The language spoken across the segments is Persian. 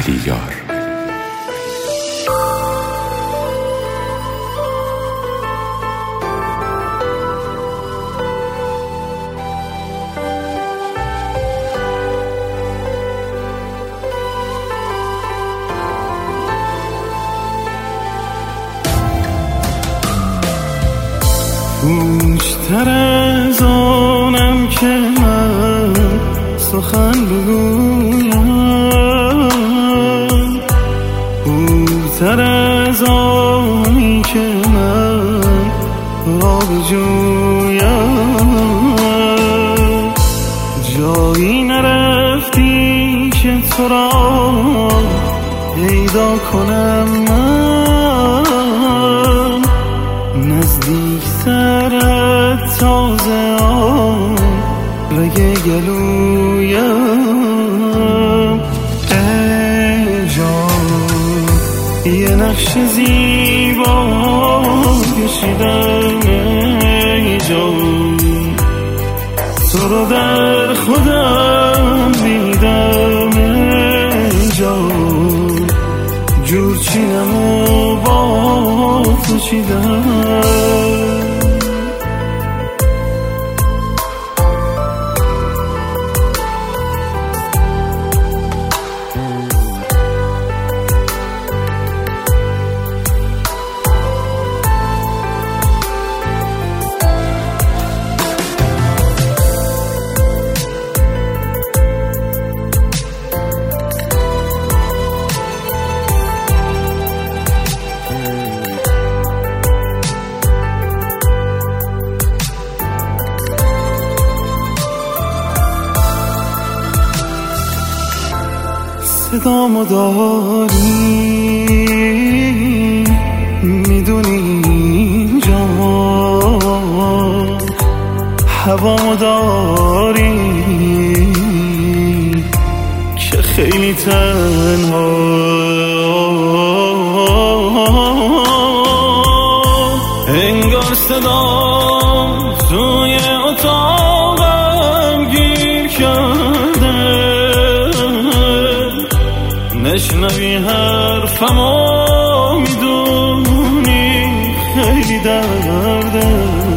علی یار. بیشتر از آنم که من سخن بگویم، بوتر از آنی که من را بجویم، جایی نرفتی که تو را پیدا کنم من، نزدیکترت تازه آن رگ گلویم. ای جان یه نقش زیبا کشیدم، ای جان تو رو در خودم دیدم، ای جان جورچینم و با تو چیدم. صدامو داری میدونی جان، هوامو داری که خیلی تنها، انگار صدام توی اتاقم گیر کرده، نشنوی حرفمو میدونی خیلی درده،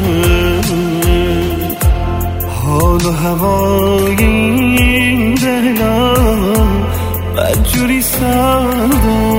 حال و هوای این دلم بدجوری سرده.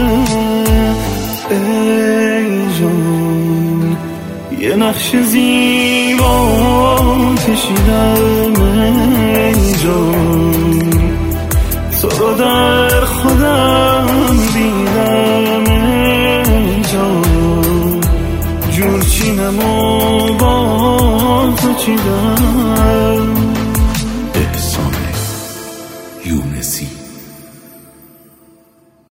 ای جان یه نقش زیبا کشیدم، ای جان تو رو در خودم دیدم، ای جان جورچینم و با تو چیدم. احسان یونسی.